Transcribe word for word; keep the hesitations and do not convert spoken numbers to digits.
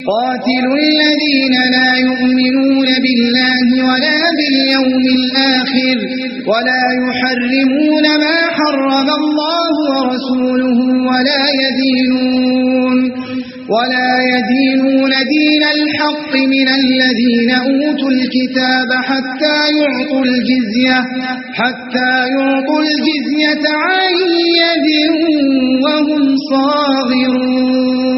قاتلوا الذين لا يؤمنون بالله ولا باليوم الآخر ولا يحرمون ما حرم الله ورسوله ولا يدينون ولا يدينون دين الحق من الذين أوتوا الكتاب حتى يعطوا الجزية حتى يعطوا الجزية عن يد وهم صاغرون.